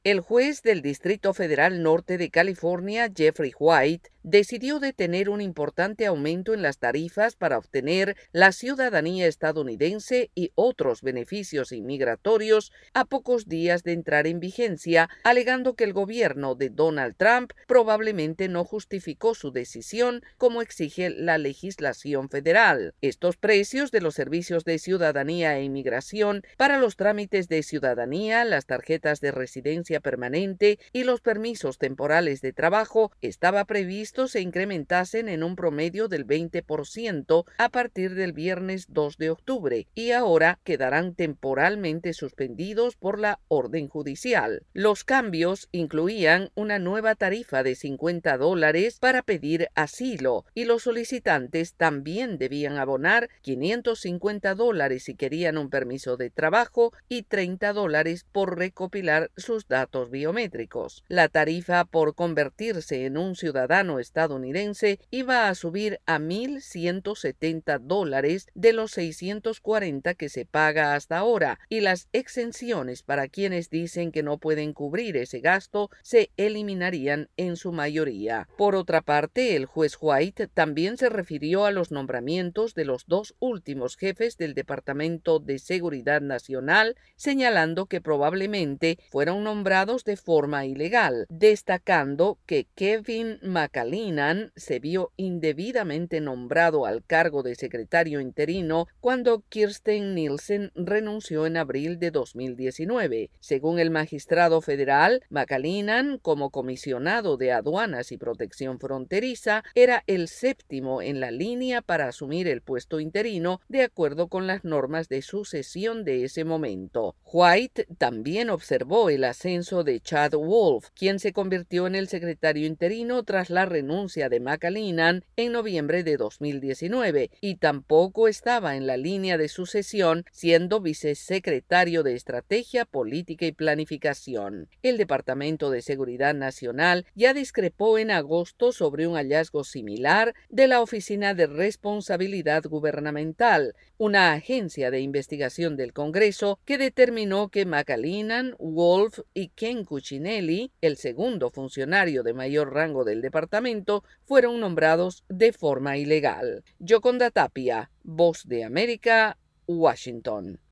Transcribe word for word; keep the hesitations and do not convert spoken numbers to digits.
El juez del Distrito Federal Norte de California, Jeffrey White, decidió detener un importante aumento en las tarifas para obtener la ciudadanía estadounidense y otros beneficios inmigratorios a pocos días de entrar en vigencia, alegando que el gobierno de Donald Trump probablemente no justificó su decisión como exige la legislación federal. Estos precios de los servicios de ciudadanía e inmigración para los trámites de ciudadanía, las tarjetas de residencia permanente y los permisos temporales de trabajo estaba previsto se incrementasen en un promedio del veinte por ciento a partir del viernes dos de octubre y ahora quedarán temporalmente suspendidos por la orden judicial. Los cambios incluían una nueva tarifa de cincuenta dólares para pedir asilo y los solicitantes también debían abonar quinientos cincuenta dólares si querían un permiso de trabajo y treinta dólares por recopilar sus datos biométricos. La tarifa por convertirse en un ciudadano estadounidense iba a subir a mil ciento setenta dólares de los seiscientos cuarenta que se paga hasta ahora, y las exenciones para quienes dicen que no pueden cubrir ese gasto se eliminarían en su mayoría. Por otra parte, el juez White también se refirió a los nombramientos de los dos últimos jefes del Departamento de Seguridad Nacional, señalando que probablemente fueron nombrados de forma ilegal, destacando que Kevin McAleenan se vio indebidamente nombrado al cargo de secretario interino cuando Kirstjen Nielsen renunció en abril de dos mil diecinueve. Según el magistrado federal, McAleenan, como comisionado de aduanas y protección fronteriza, era el séptimo en la línea para asumir el puesto interino de acuerdo con las normas de sucesión de ese momento. White también observó el ascenso de Chad Wolf, quien se convirtió en el secretario interino tras la renuncia de McAleenan en noviembre de dos mil diecinueve, y tampoco estaba en la línea de sucesión, siendo vicesecretario de Estrategia, Política y Planificación. El Departamento de Seguridad Nacional ya discrepó en agosto sobre un hallazgo similar de la Oficina de Responsabilidad Gubernamental, una agencia de investigación del Congreso que determinó que McAleenan, Wolf y Ken Cuccinelli, el segundo funcionario de mayor rango del departamento, fueron nombrados de forma ilegal. Yoconda Tapia, Voz de América, Washington.